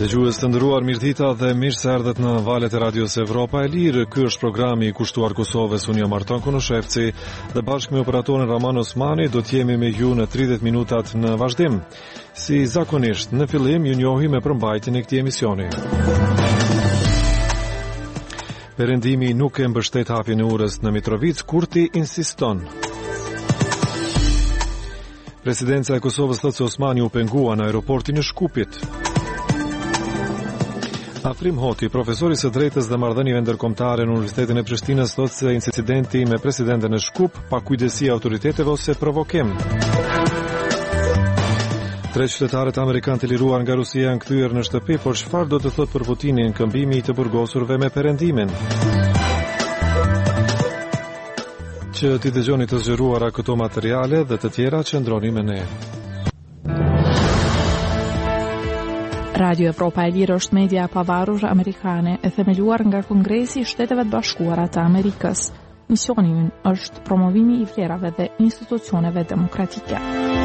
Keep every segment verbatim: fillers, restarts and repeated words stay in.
Dëgjues të nderuar, mirëdita dhe mirë se erdhët në valët e Radios Evropa e Lirë. Ky është programi i kushtuar Kosovës. Unë jam Marton Kunoshevci dhe bashkë me operatorin Raman Osmani do të jemi me ju në tridhjetë minutat në vazhdim. Si zakonisht, në fillim ju njohim me përmbajtjen e këtij emisioni. Perëndimi nuk e mbështet hapjen e urës në Mitrovic, Kurti insiston. Presidenca e Kosovës thotë se Osmani u pengua në aeroportin e Shkupit. Afrim Hoti, profesori së drejtës dhe marrëdhënieve ndërkombëtare në Universitetin e Prishtinës, thotë se incidenti me presidenten e Shkup pa kujdesi e autoriteteve ose provokim. Tre qytetarët amerikanë të liruar nga Rusia janë kthyer në shtëpi, por çfarë do të thotë për Putinin këmbimi i të burgosurve me perëndimin? Që ti dëgjoni të zgjeruara këto materiale dhe të tjera, qëndroni me ne. Radio Evropa e Lirë është media e pavarur amerikane e themeluar nga Kongresi i Shteteve të Bashkuara të Amerikës. Misioni i ynë është promovimi i vlerave dhe institucioneve demokratike.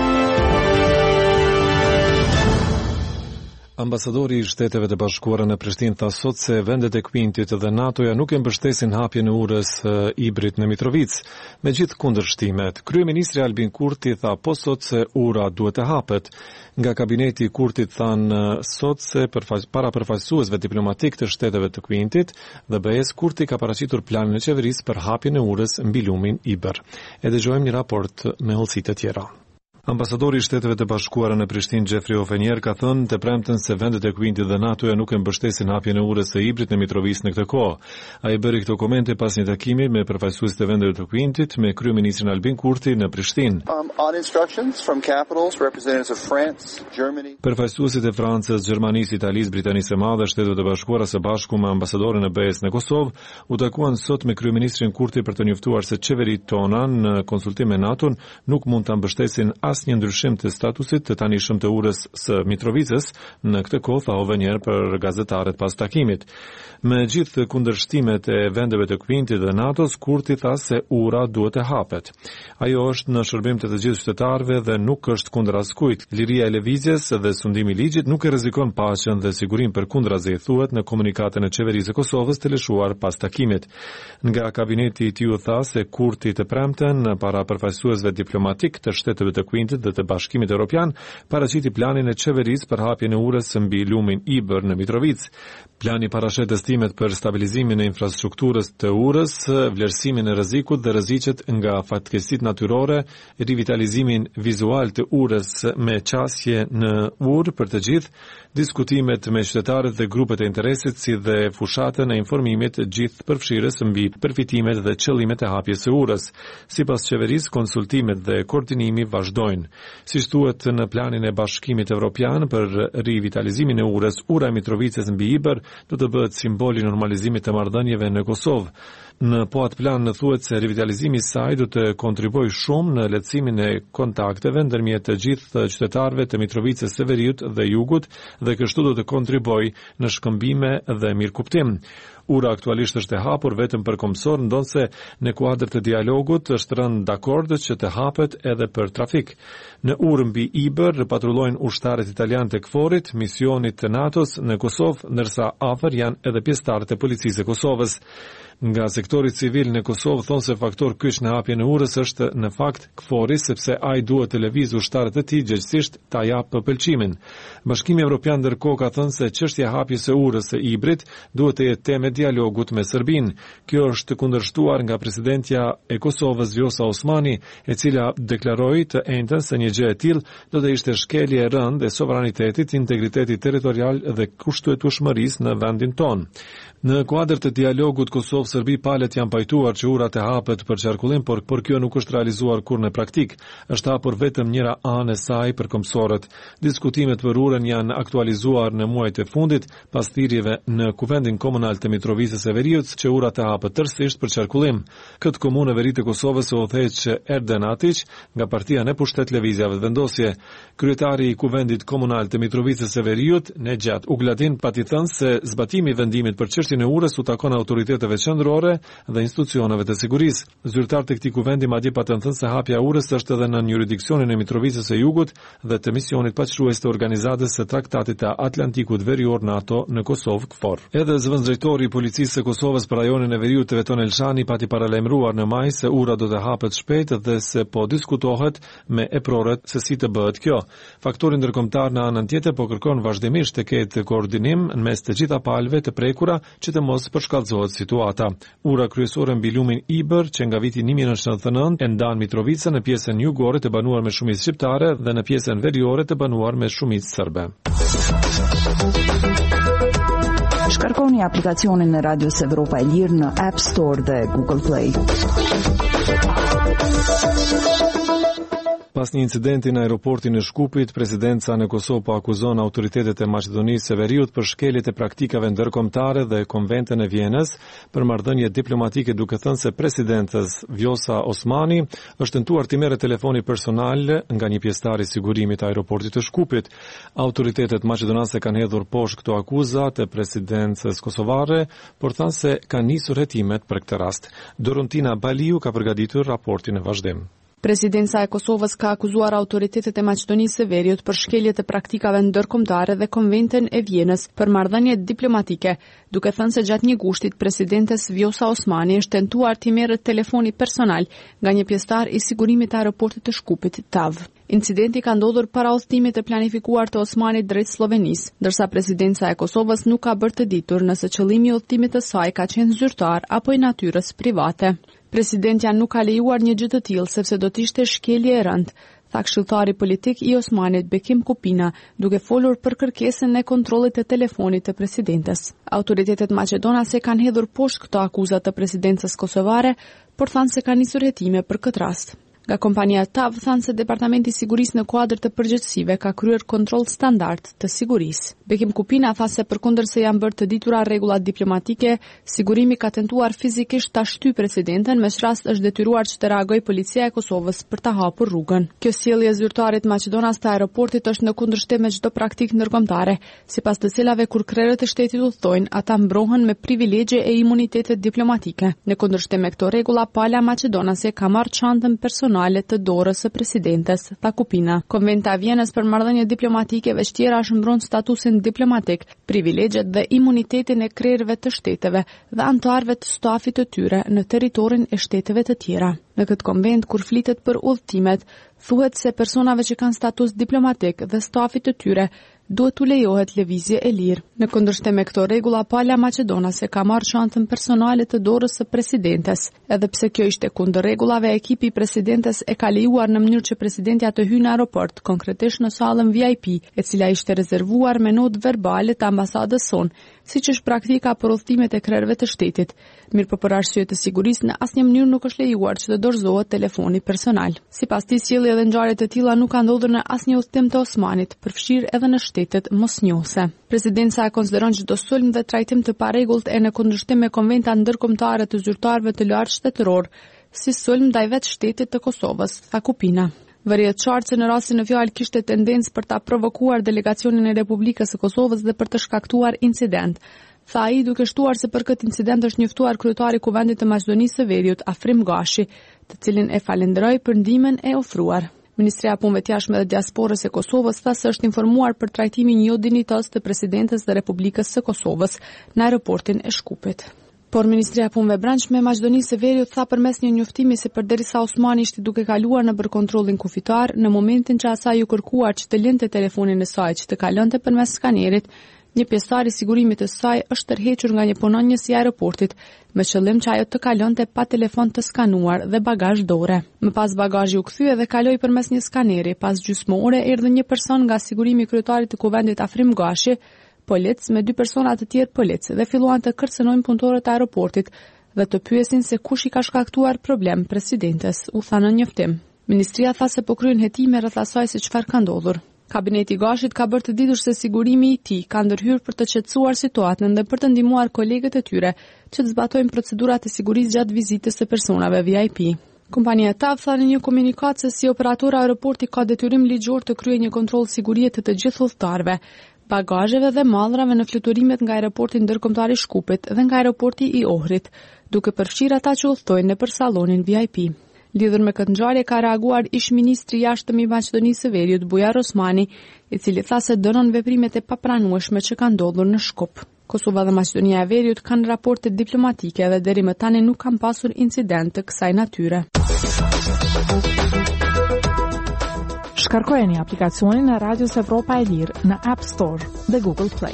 Ambasadori i Shteteve të Bashkuara në Prishtinë tha sot se vendet e Quintit dhe NATO-ja nuk e mbështesin hapjen e urës Ibrit në Mitrovic. Me gjithë kundërshtimet, kryeministri Albin Kurti tha po sot se ura duhet të hapet. Nga kabineti i Kurtit thanë sot se përfaq, para përfaqësuesve diplomatik të Shteteve të Quintit dhe B E-s, Kurti ka paraqitur planin e qeverisë për hapjen e urës mbi lumin Ibër. E dëgjojmë një raport me hollësitë e tjera. Ambasadori i Shteteve të Bashkuara në Prishtinë Jeffrey Ofenier ka thënë të premten se vendet e Quintit dhe NATO-ja nuk e mbështesin hapjen e urës së Ibrit në Mitrovic në këtë kohë. Ai bëri këto komente pas një takimi me përfaqësuesit e vendeve të Quintit me kryeministrin Albin Kurti në Prishtinë. Um, on instructions from capitals, representatives of France, Germany. Përfaqësuesit e Francës, Gjermanisë, Italisë, Britanisë së Madhe, Shtetet e Bashkuara së bashku me ambasadorin e B E-s në Kosovë u takuan sot me kryeministrin Kurti për të njoftuar se qeveritë tona në konsultim me NATO-n nuk mund ta mbështesin asnjë ndryshim të statusit të tanishëm të urës së Mitrovicës, në këtë kohë tha Ovenier për gazetarët pas takimit. Me gjithë kundërshtimet e vendeve të Quintit dhe NATO-s, Kurti tha se ura duhet të hapet. Ajo është në shërbim të të gjithë qytetarëve dhe nuk është kundër askujt. Liria e lëvizjes dhe sundimi i ligjit nuk e rrezikon paqen dhe sigurinë, përkundrazi, thuhet në komunikatën e qeverisë së Kosovës të lëshuar pas takimit. Nga kabineti i tij u tha se Kurti të premten para përfaqësuesve diplomatik të Shteteve të Quintit dhe të Bashkimit Evropian paraqiti planin e qeverisë për hapjen e urës mbi lumin Ibër në Mitrovic. Plani parashet estimet për stabilizimin e infrastrukturës të urës, vlerësimin e rrezikut dhe rreziqet nga fatkeqësitë natyrore, rivitalizimin vizual të urës me qasje në urë për të gjithë, diskutimet me qytetarët dhe grupet e interesit, si dhe fushatën e informimit gjithë përfshirës mbi përfitimet dhe qëllimet e hapjes së urës. Sipas qeverisë, konsultimet dhe koordinimi vazhdojnë. Si thuhet në planin e Bashkimit Evropian për rivitalizimin e urës, ura e Mitrovicës mbi Ibër do të bëhet simboli i normalizimit të marrëdhënieve në Kosovë. Në po atë plan në thuhet se rivitalizimi i saj do të kontribuojë shumë në lehtësimin e kontakteve ndërmjet të gjithë qytetarëve të Mitrovicës së Veriut dhe Jugut dhe kështu do të kontribuojë në shkëmbime dhe mirëkuptim. Ura aktualisht është e hapur vetëm për kombësor, ndonse në kuadër të dialogut është rënë dakord që të hapet edhe për trafik. Në urë mbi Ibër patrullojnë ushtarët italianë të KFOR-it, misionit të NATO-s në Kosovë, ndërsa afër janë edhe pjesëtarët e policisë së Kosovës. Nga sektori civil në Kosovë thonë se faktor kyç në hapjen e urës është në fakt KFOR-i, sepse ai duhet të lëvizë ushtarët e tij gjithsesi ta japë pëlqimin. Bashkimi Evropian ndërkohë ka thënë se çështja e hapjes së urës së Ibrit duhet të jetë temë dialogut me Serbinë. Kjo është kundërshtuar nga presidentja e Kosovës Vjosa Osmani, e cila deklaroi të njëjtën se një gjë e tillë do të ishte shkelje e rëndë e sovranitetit, integritetit territorial dhe kushtetueshmërisë në vendin tonë. Në kuadër të dialogut Kosovë-Serbi, palët janë pajtuar që ura të hapet për qarkullim, por, por kjo nuk është realizuar kur në praktik. Është hapur vetëm njëra anë e saj për kombësorët. Diskutimet për urën janë aktualizuar në muajt e fundit pas thirrjeve në Kuvendin Komunal të Mitrovicës së Veriut që ura të hapet tërësisht për qarkullim. Këtë komunë e Verit të Kosovës u udhëheq Erden Atiq nga Partia në Pushtet Lëvizjave të Vendosje. Kryetari i Kuvendit Komunal të Mitrovicës së Veriut, Nejat Ugladin, pati thënë se zbatimi i vendimit për Ministri e Urës u takon autoriteteve qendrore dhe institucioneve të sigurisë. Zyrtarët e këtij kuvendi madje patën thënë se hapja e Urës është edhe në jurisdiksionin e Mitrovicës së Jugut dhe të misionit paçrues të organizatës së Traktatit të Atlantikut Verior NATO në Kosovë KFOR. Edhe zëvendësdrejtori i policisë së Kosovës për rajonin e veriut të Veton Elshani pati paralajmëruar në maj se ura do të hapet shpejt dhe se po diskutohet me eprorët se si të bëhet kjo. Faktori ndërkombëtar në anën tjetër po kërkon vazhdimisht të ketë koordinim në mes të gjitha palëve të prekura që të mos përshkallëzohet situata. Ura kryesore mbi lumin Ibër, që nga viti një mijë nëntëqind e nëntëdhjetë e nëntë e ndan Mitrovicën në pjesën jugore të banuar me shumicë shqiptare dhe në pjesën veriore të banuar me shumicë serbe. Shkarkoni aplikacionin e Radios Evropa e Lirë në App Store dhe Google Play. Pas një incidenti në aeroportin e Shkupit, presidenca në Kosovë po akuzon autoritetet e Maqedonisë së Veriut për shkeljet e praktikave ndërkombëtare dhe konventën e Vjenës për marrëdhënie diplomatike, duke thënë se presidentës Vjosa Osmani është tentuar të merrë telefoni personal nga një pjesëtar i sigurimit të aeroportit të Shkupit. Autoritetet maqedonase kanë hedhur poshtë këto akuza të presidencës kosovare, por thanë se kanë nisur hetimet për këtë rast. Dorontina Baliu ka përgatitur raportin e vazhdim. Presidenca e Kosovës ka akuzuar autoritetet e Maqedonisë së Veriut për shkeljet e praktikave ndërkombëtare dhe konventën e Vjenës për marrëdhënie diplomatike, duke thënë se gjatë një gushtit presidentes Vjosa Osmani është tentuar të merret telefoni personal nga një pjesëtar i sigurimit të aeroportit të Shkupit, T A V. Incidenti ka ndodhur para udhëtimit të planifikuar të Osmanit drejt Slovenisë, ndërsa presidenca e Kosovës nuk ka bërë të ditur nëse qëllimi i udhëtimit të saj ka qenë zyrtar apo i natyrës private. Presidentja nuk ka lejuar një gjë të tillë sepse do të ishte shkelje e rëndë, tha këshilltari politik i Osmanit Bekim Kupina, duke folur për kërkesën e kontrollit të telefonit të presidentes. Autoritetet maqedonase kanë hedhur poshtë këto akuza të presidencës kosovare, por thanë se kanë nisur hetime për këtë rast. Nga kompania T A V thanë se Departamenti i Sigurisë në kuadër të përgjegjësive ka kryer kontroll standard të sigurisë. Bekim Kupina tha se përkundër se janë bërë të ditura rregullat diplomatike, sigurimi ka tentuar fizikisht ta shtyjë presidenten, me rast është detyruar që të reagojë policia e Kosovës për ta hapur rrugën. Kjo sjellje e zyrtarit maqedonas të aeroportit është në kundërshtim me çdo praktikë ndërkombëtare, sipas të cilave kur krerët e shtetit udhtojnë, ata mbrohen me privilegje e imunitete diplomatike. Në kundërshtim me këto rregulla, pala maqedonase ka marrë çantën personale të dorës së presidentes, tha Kupina. Konventa e Vjenës për marrëdhënie diplomatike vështira shëmbron statusin diplomatik, privilegjet dhe imunitetin e krerëve të shteteve dhe anëtarëve të stafit të tyre në territorin e shteteve të tjera. Në këtë konvent, kur flitet për udhëtimet, thuhet se personave që kanë status diplomatik dhe stafit të tyre duhet t'u lejohet lëvizje e lirë. Në kundërshtim me këto rregulla, pala maqedonase ka marrë çantën personale të dorës së presidentes. Edhe pse kjo ishte kundër rregullave, ekipi i presidentes e ka lejuar në mënyrë që presidentja të hyjë në aeroport, konkretisht në sallën V I P, e cila ishte rezervuar me notë verbale të ambasadës sonë, siç është praktika për udhëtimet e krerëve të shtetit. Mirë, për arsye të sigurisë, në asnjë mënyrë nuk është lejuar që të dorëzohet telefoni personal. Sipas tij, sjellje dhe ngjarje të tilla nuk kanë ndodhur në asnjë udhëtim të Osmanit, përfshirë edhe në shtetet mosnjohëse. Presidenca e konsideron çdo sulm dhe trajtim të parregullt e në kundërshtim me konventa ndërkombëtare të zyrtarëve të lartë shtetëror, si sulm ndaj vetë shtetit të Kosovës, tha Kupina. Vëriet qartë se në rastin e fjalë kishte tendencë për ta provokuar delegacionin e Republikës së Kosovës dhe për të shkaktuar incident. Tha ai, duke shtuar se për këtë incident është njoftuar kryetari i Kuvendit të Maqedonisë së Veriut, Afrim Gashi, të cilin e falenderoi për ndihmën e ofruar. Ministria e Punëve të Jashtme dhe Diasporës e Kosovës tha se është informuar për trajtimin jo dinjitos të presidentes dhe Republikës së Kosovës në aeroportin e Shkupit. Por Ministria e Punëve Brendshme e Maqedonisë së Veriut tha përmes një njoftimi se përderisa Osmani ishte duke kaluar nëpër kontrollin kufitar, në momentin që asaj u kërkuar që të lënte telefonin e saj që të kalonte përmes skanerit, një pjesëtar i sigurimit të saj është tërhequr nga një punonjës i aeroportit me qëllim që ajo të kalonte pa telefon të skanuar dhe bagazh dore. Më pas bagazhi u kthye dhe kaloi përmes një skaneri. Pas gjysmë ore erdhi një person nga sigurimi i kryetarit të Kuvendit Afrim Gashi, polic me dy persona të tjerë polic, dhe filluan të kërcënojnë punëtorët e aeroportit dhe të pyesin se kush i ka shkaktuar problem presidentes, u tha në njoftim. Ministria tha se po kryen hetime rreth asaj se çfarë ka ndodhur. Kabineti i Gashit ka bërë të ditur se sigurimi i tij ka ndërhyrë për të qetësuar situatën dhe për të ndihmuar kolegët e tyre që të zbatojnë procedurat e sigurisë gjatë vizitës së personave V I P. Kompania T A V tha në një komunikat se si operator aeroporti ka detyrim ligjor të kryejë një kontroll sigurie të të gjithë udhëtarëve. bagazheve dhe mallrave në fluturimet nga aeroporti ndërkombëtar i Shkupit dhe nga aeroporti i Ohrit, duke përfshirë ata që udhtojnë nëpër sallonin V I P. Lidhur me këtë ngjarje ka reaguar ish-ministri i jashtëm i Maqedonisë së Veriut Bujar Osmani, i cili tha se dënon veprimet e papranueshme që kanë ndodhur në Shkup. Kosova dhe Maqedonia e Veriut kanë raporte diplomatike dhe deri më tani nuk kanë pasur incident të kësaj natyre. Shkarkojeni aplikacionin e Radios Evropa e Lirë në App Store dhe Google Play.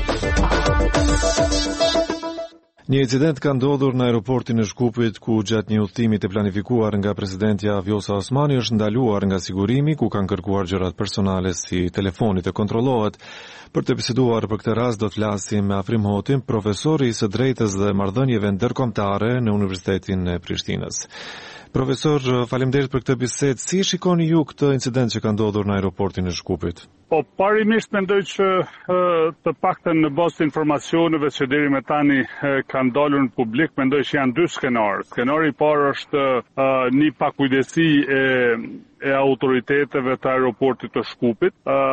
Një incident ka ndodhur në aeroportin e Shkupit, ku gjatë një udhëtimi të planifikuar nga presidentja Vjosa Osmani është ndaluar nga sigurimi, ku kanë kërkuar gjërat personale si telefoni të kontrollohet. Për të biseduar për këtë rast do të flasim me Afrim Hotin, profesori i së drejtës dhe marrëdhënieve ndërkombëtare në Universitetin e Prishtinës. Profesor, faleminderit për këtë bisedë. Si shikoni ju këtë incident që ka ndodhur në aeroportin e Shkupit? Po, parimisht mendoj që të paktën në bazë të informacioneve që deri më tani kanë dalur në publik, mendoj që janë dy skenarë. Skenari i parë është një pakujdesi e e autoriteteve të aeroportit të Shkupit.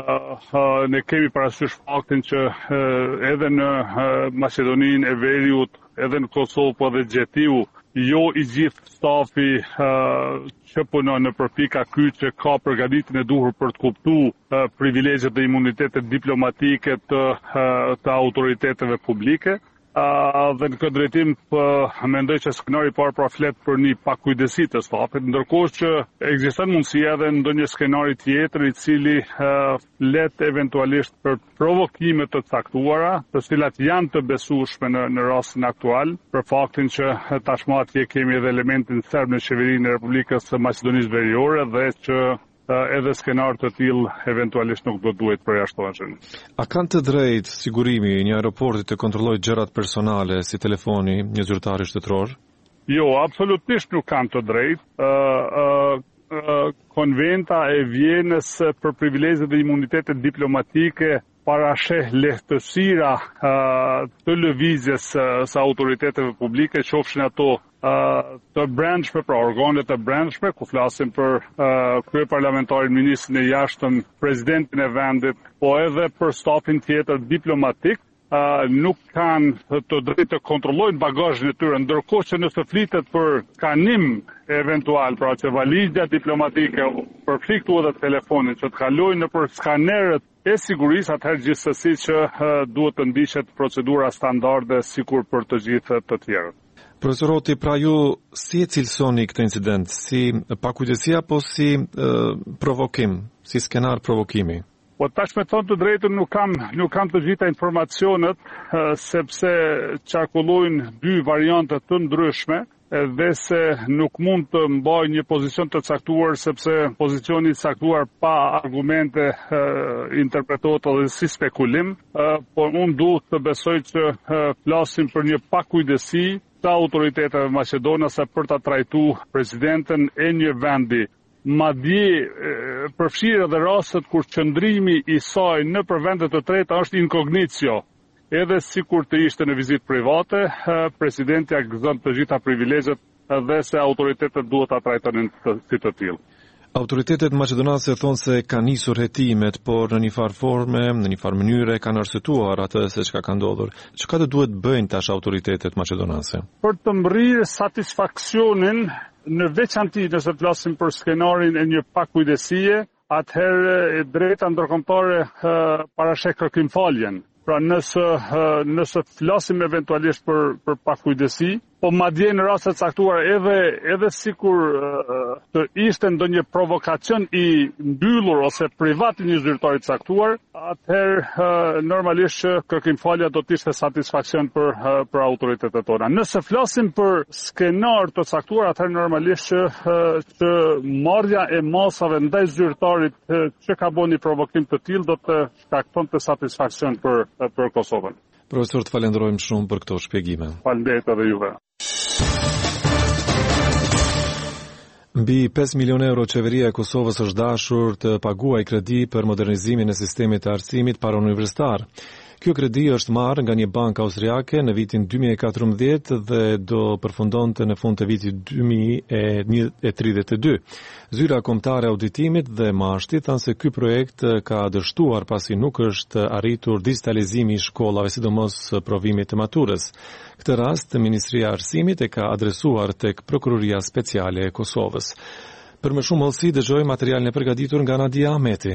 Ne kemi parasysh faktin që edhe në Maqedoninë e Veriut, edhe në Kosovë, po edhe Gjetiu, jo i gjithë stafi uh, që punon në përpika ky që ka përgatitjen e duhur për të kuptuar uh, privilegjet dhe imunitetet diplomatike të, uh, të autoriteteve publike. Uh, dhe në këtë drejtim uh, mendoj që skenari i parë pra flet për një pakujdesi të stafit, ndërkohë që ekziston mundësia edhe ndonjë skenari tjetër i cili uh, flet eventualisht për provokime të caktuara, të cilat janë të besueshme në, në rastin aktual, për faktin që tashmë atje kemi edhe elementin serb në qeverinë e Republikës së Maqedonisë Veriore dhe që edhe skenar të tillë eventualisht nuk do duhet përjashtohen. A kanë të drejtë sigurimi një aeroporti të kontrollojë gjërat personale si telefoni një zyrtari shtetëror? Jo, absolutisht nuk kanë të drejtë. Uh, uh, uh, konventa e Vjenës për privilegjet dhe imunitetet diplomatike parasheh lehtësira uh, të lëvizjes uh, së autoriteteve publike, qofshin ato uh, të brendshme, pra organet të brendshme, ku flasim për uh, kryeparlamentarin, ministrin e jashtëm, presidentin e vendit, po edhe për stafin tjetër diplomatik, uh, nuk kanë të drejtë të kontrollojnë bagazhin e tyre, ndërkohë që nëse flitet për kanim eventual, pra që valigja diplomatike përfshi këtu edhe telefonin që të kalojnë nëpër skanerët e sigurisë, atëherë gjithsesi që uh, duhet të ndiqet procedura standarde sikur për të gjithë të tjerët. Profesor Hoti, pra ju si e cilësoni këtë incident? Si pakujdesi apo si uh, provokim, si skenar provokimi? Po tash me thonë të drejtën nuk kam, nuk kam të gjitha informacionet, uh, sepse qarkullojnë dy variante të ndryshme, dhe se nuk mund të mbaj një pozicion të caktuar, sepse pozicioni i caktuar pa argumente uh, interpretohet edhe si spekulim, uh, por unë duhet të besoj që uh, flasim për një pakujdesi të autoriteteve maqedonase për ta trajtuar presidenten e një vendi. Madje përfshirë edhe rastet kur qëndrimi i saj në për vende të treta është inkognitio. Edhe sikur të ishte në vizitë private, presidenti gëzon të gjitha privilegjet dhe se autoritetet duhet ta trajtonin si të tillë. Autoritetet maqedonase thonë se ka nisur hetimet, por në një farë forme, në një farë mënyre kanë arsyetuar atë se çka ka ndodhur. Çka do duhet bëjnë tash autoritetet maqedonase? Për të mbrirë satisfaksionin, në veçanti nëse flasim për skenarin e një pakujdesie, atëherë e drejta ndërkombëtare parasheh kërkimfaljen. Pra nëse nëse flasim eventualisht për për pakujdesi, po madje në raste të caktuara edhe edhe sikur uh, të ishte ndonjë provokacion i mbyllur ose privat i një zyrtari të caktuar, atëherë uh, normalisht kërkimfalja do të ishte satisfaksion për uh, për autoritetet tona. Nëse flasim për skenar të caktuar, atëherë normalisht uh, që marrja e masave ndaj zyrtarit uh, që ka bënë një provokim të tillë do të shkaktonte satisfaksion për uh, për Kosovën. Profesor, të falenderojmë shumë për këto shpjegime. Faleminderit edhe juve. Mbi pesë milionë euro qeveria e Kosovës është dashur të paguajë kredi për modernizimin e sistemit të arsimit parauniversitar. Kjo kredi është marrë nga një bankë austriake në vitin dy mijë e katërmbëdhjetë dhe do përfundonte në fund të vitit dy mijë e tridhjetë e dy. Zyra kombëtare e auditimit dhe mashti thanë se ky projekt ka dështuar pasi nuk është arritur digitalizimi i shkollave, sidomos provimit të maturës. Këtë rast, Ministria e Arsimit e ka adresuar tek Prokuroria Speciale e Kosovës. Për më shumë hollësi dëgjoj materialin e përgatitur nga Nadia Ahmeti.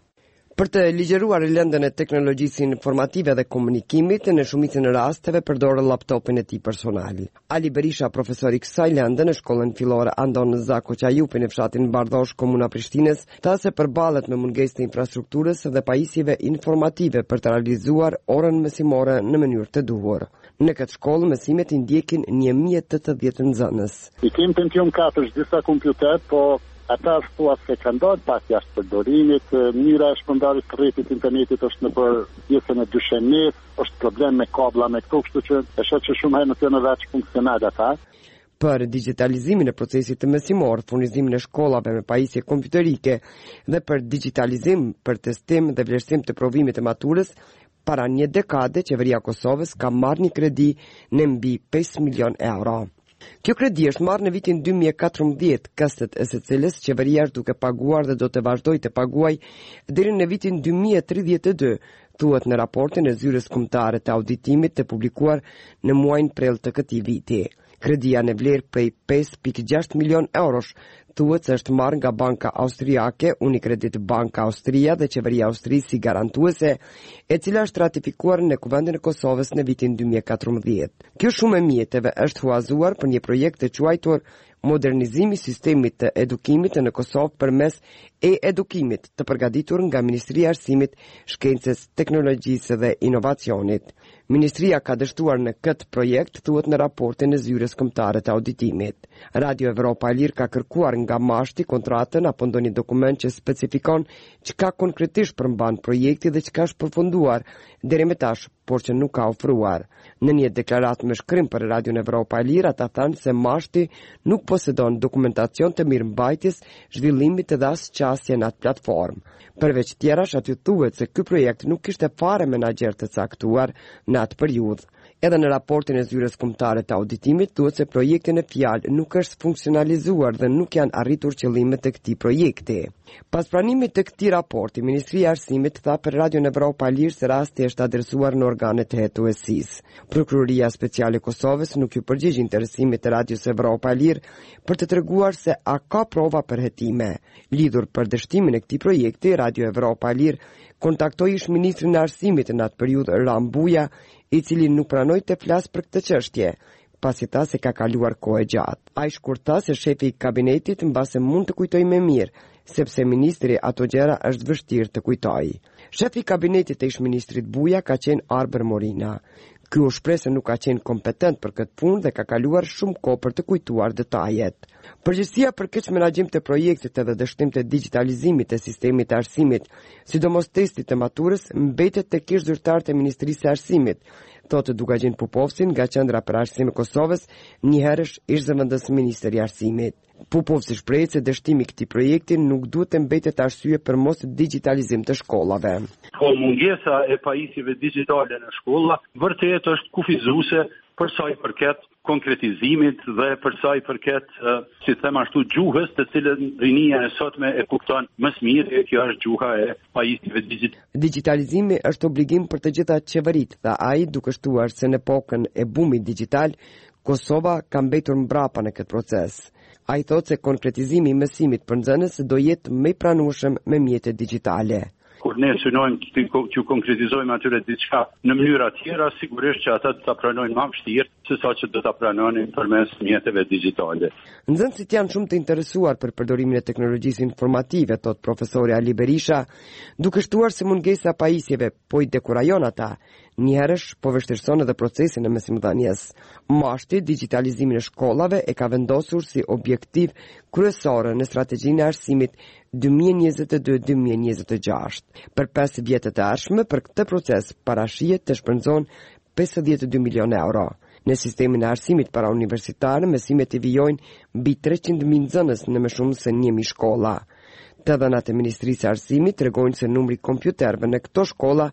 Për të ligjëruar lëndën e teknologjisë informative dhe komunikimit, në shumicën e rasteve përdorë laptopin e tij personal. Ali Berisha, profesor i kësaj lëndë në shkollën fillore Andon Zako Qajupi në fshatin Bardhosh, komuna Prishtinës, tha se përballet me mungesë të infrastrukturës dhe pajisjeve informative për të realizuar orën mësimore në mënyrë të duhur. Në këtë shkollë mësimet i ndjekin një mijë e tetëdhjetë nxënës. I kemi Pentium katër disa kompjuter, po ata thua se kanë dalë pak jashtë përdorimit, mënyra e shpërndarjes të rrjetit internetit është në për pjesën e dyshemit, është problem me kabla, me këto, kështu që e shoh që shumë herë nuk janë veç funksionale ata. Për digitalizimin e procesit të mësimor, furnizimin e shkollave me pajisje kompjuterike dhe për digitalizim, për testim dhe vlerësim të provimit të maturës, para një dekade qeveria e Kosovës ka marrë një kredi në mbi pesë milion euro. Kjo kredi është marrë në vitin dy mijë e katërmbëdhjetë, kastet e së cilës qeveria është duke paguar dhe do të vazhdojë të paguaj deri në vitin dy mijë e tridhjetë e dy, thuhet në raportin e Zyrës Kombëtare të Auditimit të publikuar në muajin prill të këtij viti. Kredia në vlerë prej pesë pikë gjashtë milion eurosh thuhet se është marrë nga banka austriake Unicredit Banka Austria dhe qeveria e Austrisë si garantuese, e cila është ratifikuar në Kuvendin e Kosovës në vitin dy mijë e katërmbëdhjetë. Kjo shumë e mjeteve është huazuar për një projekt të quajtur modernizimi i sistemit të edukimit në Kosovë përmes e-edukimit të përgatitur nga Ministria e Arsimit, Shkencës, Teknologjisë dhe Inovacionit. Ministria ka dështuar në këtë projekt, thuhet në raportin e Zyrës Kombëtare të Auditimit. Radio Evropa e Lirë ka kërkuar nga mashti kontratën apo ndonjë dokument që specifikon çka konkretisht përmban projekti dhe çka është përfunduar deri më tash, por që nuk ka ofruar. Në një deklaratë me shkrim për Radio Evropa e Lirë, ata thanë se mashti nuk posedon dokumentacion të mirëmbajtjes, zhvillimit dhe as qasje në atë platformë. Përveç tjerash, aty thuhet se ky projekt nuk kishte fare menaxher të caktuar në atë periudhë. Edhe në raportin e Zyrës Kombëtare të Auditimit thuhet se projekti në fjalë nuk është funksionalizuar dhe nuk janë arritur qëllimet e këtij projekti. Pas pranimit të këtij raporti, Ministria e Arsimit tha për Radio Evropa e Lirë se rasti është adresuar në organet të hetuesisë. Prokuroria Speciale e Kosovës nuk ju përgjigj interesimit të Radios Evropa e Lirë për të treguar se a ka prova për hetime. Lidhur për dështimin e këtij projekti, Radio Evropa e Lirë kontaktoi ish ministrin e Arsimit në atë periudhë Rambuja, i cili nuk pranoi të flasë për këtë çështje, pasi tha se ka kaluar kohë gjatë. Ai shkurta se shefi i kabinetit mbase mund të kujtojë më mirë, sepse ministri ato gjëra është vështirë të kujtojë. Shefi i kabinetit të ish-ministrit Buja ka qenë Arber Morina. Ky u shpreh se nuk ka qenë kompetent për këtë punë dhe ka kaluar shumë kohë për të kujtuar detajet. Përgjegjësia për keq menaxhim të projektit edhe dështim të digitalizimit të sistemit të arsimit, sidomos testit të maturës, mbetet tek ish zyrtarët e Ministrisë së Arsimit, thotë Dugajin Pupovci nga Qendra për Arsim e Kosovës, një herësh ish zëvendës ministri i Arsimit. Pupovci shpreh se dështimi i këtij projekti nuk duhet të mbetet arsye për mos digitalizim të shkollave. Po mungesa e pajisjeve digjitale në shkolla vërtet është kufizuese për sa i përket konkretizimit dhe për sa i përket, uh, si them ashtu, gjuhës të cilën rinia e sotme e kupton më së miri, kjo është gjuha e pajisjeve digjitale. Digitalizimi është obligim për të gjitha qeveritë, tha ai, duke shtuar se në epokën e bumit digital, Kosova ka mbetur mbrapa në këtë proces. Ai thotë se konkretizimi i mësimit për nxënës do jetë më i pranueshëm me mjete digjitale. Kur ne synojmë të, të konkretizojmë atyre diçka në mënyra tjera, sigurisht që ata do ta pranojnë më vështirë se sa që do ta pranonin përmes mjeteve digjitale. Nxënësit janë shumë të interesuar për përdorimin e teknologjisë informative, thot profesori Ali Berisha, duke shtuar se mungesa e pajisjeve po i dekurajon ata. Njëherësh po vështirëson edhe procesin e mësimdhënies. Mashti digitalizimin e shkollave e ka vendosur si objektiv kryesor në strategjinë e arsimit dy mijë e njëzet e dy deri dy mijë e njëzet e gjashtë. Për pesë vjetët e ardhshme për këtë proces parashihet të shpenzon pesëdhjetë e dy milion euro. Në sistemin e arsimit para universitar, mësimet i vijojnë mbi treqind mijë nxënës në më shumë se një mijë shkolla. Të dhënat e Ministrisë së Arsimit tregojnë se numri kompjuterëve në këto shkolla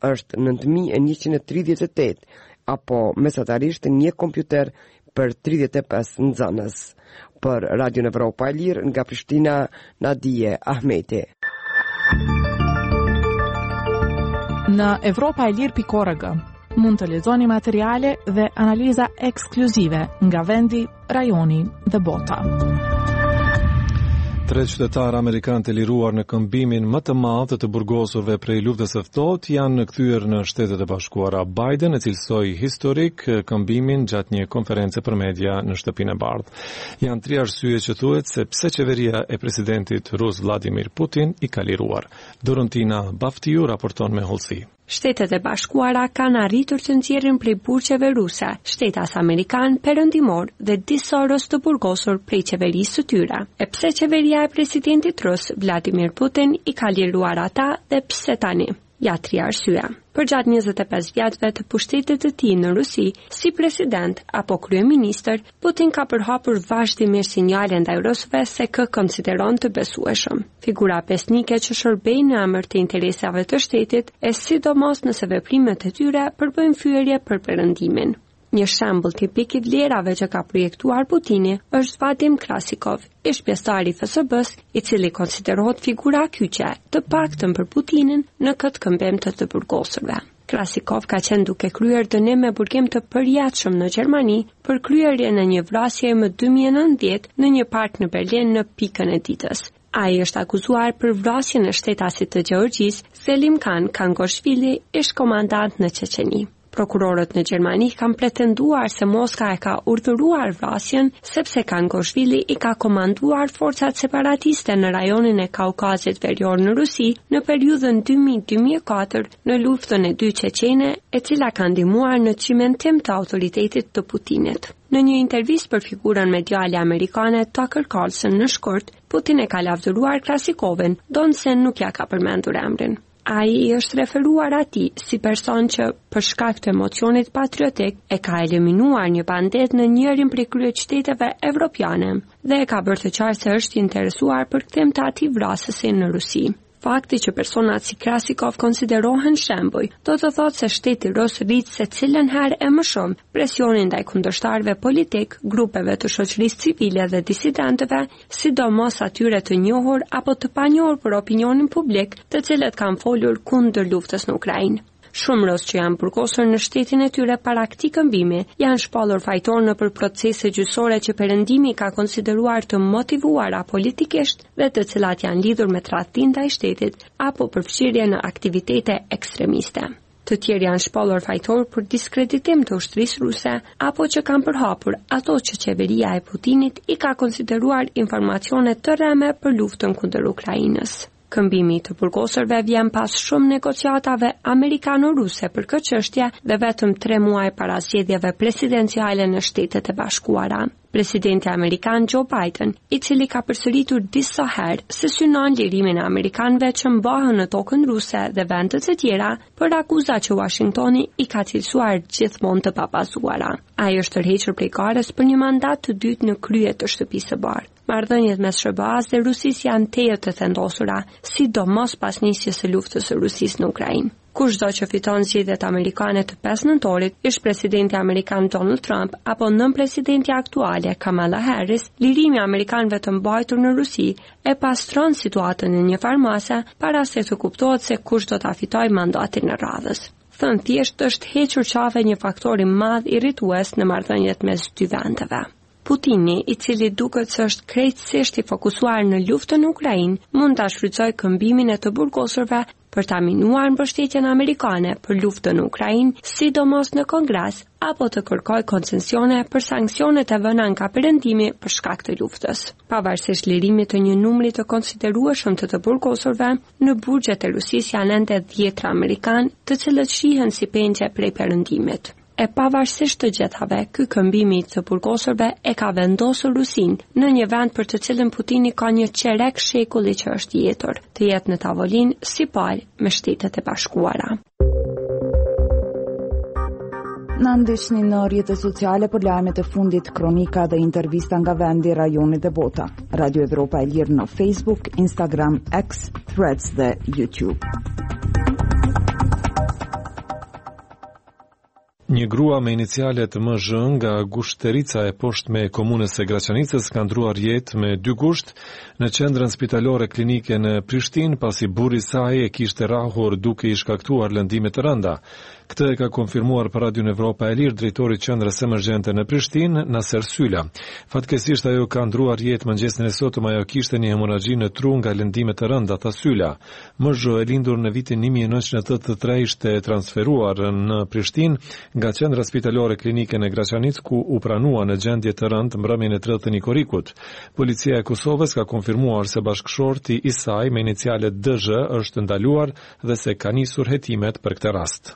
është nëntë mijë e njëqind e tridhjetë e tetë, apo mesatarisht një kompjuter për tridhjetë e pesë nxënës. Për Radio Evropa e Lirë nga Prishtina, Nadije Ahmeti. Në Evropa e Lirë pikë org mund të lexoni materiale dhe analiza ekskluzive nga vendi, rajoni dhe bota. Tre qytetarë amerikanë të liruar në këmbimin më të madh të burgosurve prej luftës së ftohtë janë kthyer në Shtetet e Bashkuara. Biden e cilësoi historik këmbimin gjatë një konference për media në Shtëpinë e Bardhë. Janë tre arsye që thuhet se pse qeveria e presidentit rus Vladimir Putin i ka liruar. Dorontina Baftiu raporton me hollësi. Shtetet e Bashkuara kanë arritur të nxjerrin prej burqeve ruse, shtetas amerikan, perëndimor dhe disa orës të burgosur prej qeverisë së tyre. E pse qeveria e presidentit rus Vladimir Putin i ka liruar ata dhe pse tani? Ja tri arsye. Përgjatë njëzet e pesë vjetëve të pushtetit të tij në Rusi, si president apo kryeministër, Putin ka përhapur vazhdimisht sinjale ndaj rusëve se kë konsideron të besueshëm. Figura pesnike që shërbejnë në emër të interesave të shtetit, e sidomos nëse veprimet e tyre përbëjnë fyerje për perëndimin. Një shembull tipik i vlerave që ka projektuar Putini është Vadim Krasikov, ish pjesëtar i F S B-s, i cili konsiderohet figura kyçe, të paktën për Putinin në këtë këmbim të të burgosurve. Krasikov ka qenë duke kryer dënim me burgim të përjatshëm në Gjermani për kryerjen e një vrasje më dy mijë e nëntëdhjetë në një park në Berlin në pikën e ditës. Ai është akuzuar për vrasjen e shtetasit të Gjeorgjisë, Selim Khan Kangoshvili, ish komandant në Çeçeni. Prokurorët në Gjermani kanë pretenduar se Moska e ka urdhëruar vrasjen sepse Kangoshvili i ka komanduar forcat separatiste në rajonin e Kaukazit Verior në Rusi në periudhën dy mijë deri dy mijë e katër në luftën e dy çeçene, e cila ka ndihmuar në çimentim të autoritetit të Putinit. Në një intervistë për figurën mediale amerikane Tucker Carlson në shkurt, Putin e ka lavdëruar Krasikovin, donse nuk ja ka përmendur emrin. Ai i është referuar atij si person që për shkak të emocionit patriotik e ka eliminuar një bandet në njërin prej kryeqyteteve evropiane dhe e ka bërë të qartë se është i interesuar për kthim të atij vrasësi në Rusi. Fakti që personat si Krasikov konsiderohen shembuj, do të thotë se shteti rus rrit se cilën herë e më shumë presionin ndaj kundërshtarëve politik, grupeve të shoqërisë civile dhe disidentëve, sidomos atyre të njohur apo të panjohur për opinionin publik, të cilët kanë folur kundër luftës në Ukrainë. Shumë rus që janë burgosur në shtetin e tyre para këtij këmbimi janë shpallur fajtor në për procese gjyqësore që perëndimi ka konsideruar të motivuara politikisht dhe të cilat janë lidhur me tradhtin ndaj shtetit apo përfshirje në aktivitete ekstremiste. Të tjerë janë shpallur fajtor për diskreditim të ushtrisë ruse apo që kanë përhapur ato që qeveria e Putinit i ka konsideruar informacione të rreme për luftën kundër Ukrainës. Këmbimi të burgosurve vjen pas shumë negociatave amerikano-ruse për këtë çështje dhe vetëm tre muaj para zgjedhjeve presidenciale në Shtetet e Bashkuara. Presidenti amerikan Joe Biden, i cili ka përsëritur disa herë se synon lirimin e amerikanëve që mbahen në tokën ruse dhe vende të tjera për akuza që Washingtoni i ka cilësuar gjithmonë të pabazuara. Ai është tërhequr prej garës për një mandat të dytë në krye të Shtëpisë së Bardhë. Marrëdhëniet mes S B A-s dhe Rusisë janë teje të thendosura, sidomos pas nisjes së luftës së Rusisë në Ukrainë. Kushdo që fiton zgjedhjet amerikane të pesë nëntorit, ish presidenti amerikan Donald Trump apo nën presidenti aktuale Kamala Harris, lirimi i amerikanëve të mbajtur në Rusi e pastron situatën në një farmase para se të kuptohet se kush do ta fitojë mandatin e radhës. Thënë thjesht është hequr qafe një faktor i madh irritues në marrëdhëniet mes dy vendeve. Putini, i cili duket se është krejtësisht i fokusuar në luftën në Ukrainë, mund ta shfrytëzojë këmbimin e të burgosurve për ta minuar mbështetjen amerikane për luftën në Ukrainë, sidomos në Kongres, apo të kërkojë koncesione për sanksionet e vëna nga perëndimi për shkak të luftës. Pavarësisht lirimit të një numri të konsiderueshëm të të burgosurve, në burgjet e Rusisë janë ende dhjetra amerikanë, të cilët shihen si pengje prej perëndimit. E pavarësisht të gjithave, ky këmbimi të burgosurve e ka vendosur Rusinë në një vend për të cilën Putini ka një qerek shekulli që është jetur, të jetë në tavolinë si palë me Shtetet e Bashkuara. Na ndiqni në rrjetet sociale për lajmet e fundit, kronika dhe intervista nga vendi, rajoni dhe bota. Radio Evropa e Lirë në Facebook, Instagram, X, Threads dhe YouTube. Një grua me inicialet M Z nga Gushterica e poshtme e komunës së Graçanicës ka ndruar jetë me dy gusht në qendrën spitalore klinike në Prishtinë pasi burri i saj e kishte rrahur duke i shkaktuar lëndime të rënda. Këtë e ka konfirmuar për Radio Evropa e Lirë drejtori i qendrës emergjente në Prishtinë, Naser Syla. Fatkeqësisht ajo ka ndruar jetë mëngjesin e sotëm, ajo kishte një hemoragji në tru nga lëndime të rënda, tha Syla. M Z e lindur në vitin një mijë e nëntëqind e tetëdhjetë e tre ishte transferuar në Prishtinë nga qendra spitalore klinike në Graçanicë ku u pranua në gjendje të rëndë mbrëmjen e tridhjetë një korrikut. Policia e Kosovës ka konfirmuar se bashkëshorti i saj me inicialet D Z është ndaluar dhe se ka nisur hetimet për këtë rast.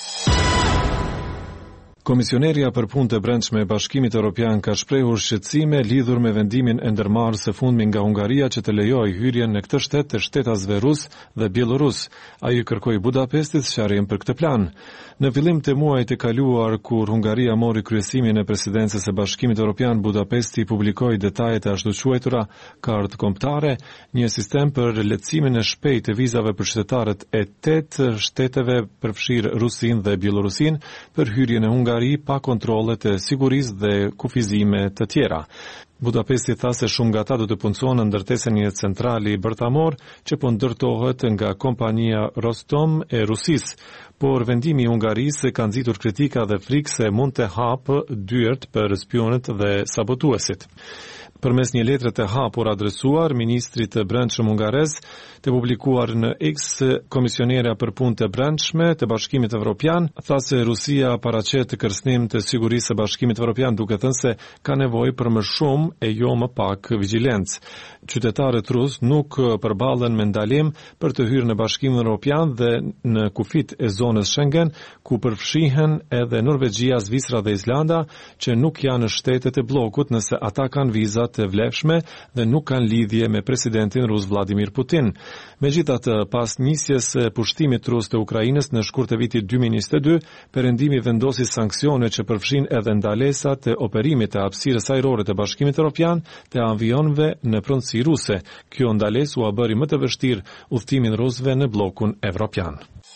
Komisionerja për punë të brendshme e Bashkimit Evropian ka shprehur shqetësime lidhur me vendimin e ndërmarrës së fundmi nga Hungaria që të lejojë hyrjen në këtë shtet të shtetasve rus dhe bielorus. Ai kërkoi Budapestit sqarim për këtë plan. Në fillim të muajit të kaluar, kur Hungaria mori kryesimin e presidencës së Bashkimit Evropian, Budapesti publikoi detajet e ashtu quajtura kartë kombëtare, një sistem për lehtësimin e shpejtë të vizave për qytetarët e tetë shteteve, përfshirë Rusinë dhe Bielorusinë, për hyrjen e Hungari pa kontrolle të sigurisë dhe kufizime të tjera. Budapesti tha se shumë nga ata do të punësojnë në ndërtesën e një centrali bërtamor që po ndërtohet nga kompania Rostom e Rusisë, por vendimi i Hungarisë ka nxitur kritika dhe frikë se mund të hapë dyert për spionët dhe sabotuesit. Përmes një letre të hapur adresuar ministrit të brendshëm hungarez, të publikuar në X, komisionera për punë të brendshme të Bashkimit Evropian tha se Rusia paraqet kërcënim të sigurisë së Bashkimit Evropian, duke thënë se ka nevojë për më shumë e jo më pak vigjilencë. Qytetarët rus nuk përballen me ndalim për të hyrë në Bashkimin Evropian dhe në kufit e zonës Schengen, ku përfshihen edhe Norvegjia, Zvicra dhe Islanda, që nuk janë shtetet e bllokut nëse ata kanë vizat të vlefshme dhe nuk kanë lidhje me presidentin rus Vladimir Putin. Megjithatë, pas nisjes së pushtimit rus të Ukrainës në shkurt të vitit dy mijë e njëzet e dy, Perëndimi vendosi sanksione që përfshin edhe ndalesa të operimit të hapësirës ajrore të Bashkimit Evropian të avionëve në pronësi ruse. Kjo ndalesë u bëri më të vështirë udhëtimin rusëve në bllokun evropian.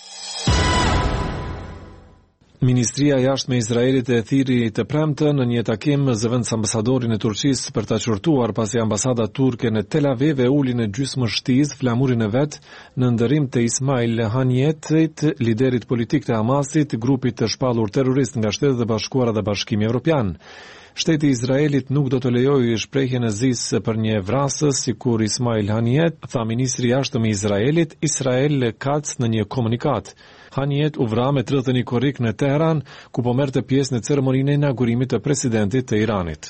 Ministria e Jashtme e Izraelit e thirri të premten në një takim zëvendës ambasadorin e Turqisë për ta qortuar pasi ambasada turke në Tel Aviv e uli në gjysmështiz flamurin e vet në ndërim të Ismail Haniyetit, liderit politik të Hamasit, grupit të shpallur terrorist nga Shtetet e Bashkuara dhe Bashkimi Evropian. Shteti i Izraelit nuk do të lejojë shprehjen e zisë për një vrasës sikur Ismail Haniyet, tha ministri i jashtëm i Izraelit, Israel Katz në një komunikat. Haniyet u vra me tridhjetë e një korrik në Teheran, ku po merrte pjesë në ceremoninë e inaugurimit të presidentit të Iranit.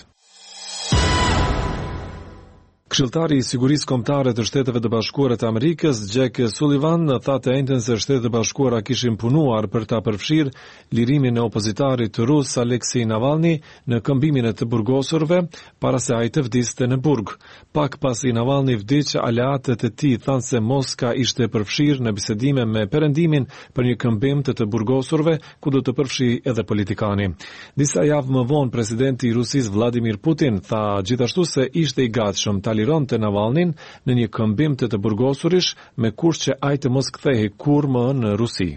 Këshilltari i Sigurisë Kombëtare të Shteteve të Bashkuara të Amerikës, Jack Sullivan, tha të njëjtën se Shtetet e Bashkuara kishin punuar për ta përfshirë lirimin e opozitarit rus Aleksej Navalny në këmbimin e të burgosurve para se ai të vdiste në burg. Pak pasi Navalny vdiq, aleatët e tij thanë se Moska ishte përfshirë në bisedime me Perëndimin për një këmbim të të burgosurve ku do të përfshijë edhe politikani. Disa javë më vonë presidenti i Rusisë Vladimir Putin tha gjithashtu se ishte i gatshëm ta liron të Navalnin në një këmbim të të burgosurish me kusht që ai të mos kthehej kurrë më në Rusi.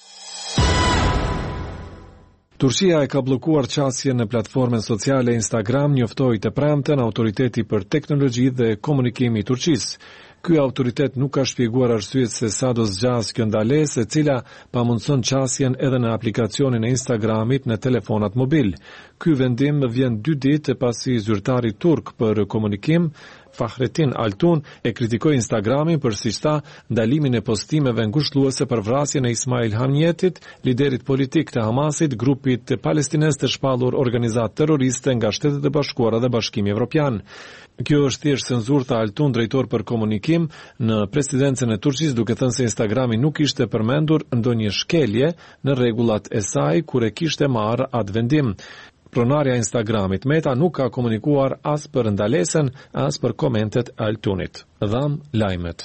Turqia e ka bllokuar qasjen në platformën sociale Instagram, njoftoi të premten autoriteti për teknologji dhe komunikim i Turqisë. Ky autoritet nuk ka shpjeguar arsyet se sa do zgjas kjo ndalesë, e cila pamundson qasjen edhe në aplikacionin e Instagramit në telefonat mobil. Ky vendim vjen dy ditë pasi zyrtari turk për komunikim Fahrettin Altun e kritikoi Instagramin për siç tha ndalimin e postimeve ngushëlluese për vrasjen e Ismail Haniyetit, liderit politik të Hamasit, grupit palestinez të shpallur organizatë terroriste nga Shtetet e Bashkuara dhe Bashkimi Evropian. Kjo është thjesht cenzurë, tha Altun, drejtor për komunikim në presidencën e Turqisë, duke thënë se Instagrami nuk ishte përmendur ndonjë shkelje në rregullat e saj kur e kishte marrë atë vendim. Pronarja e Instagramit Meta nuk ka komunikuar as për ndalesën, as për komentet e Altunit. Dham lajmet.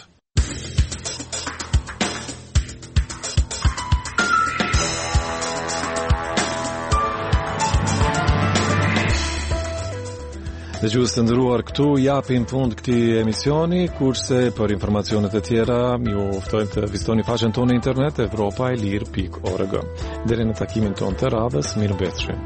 Dëgjues të nderuar, këtu japim fund këtij emisioni, kurse për informacionet e tjera ju ftojmë të vizitoni faqen tonë në internet evropaelir pikë org. Deri në takimin tonë të radhës, mirëmbëjtje.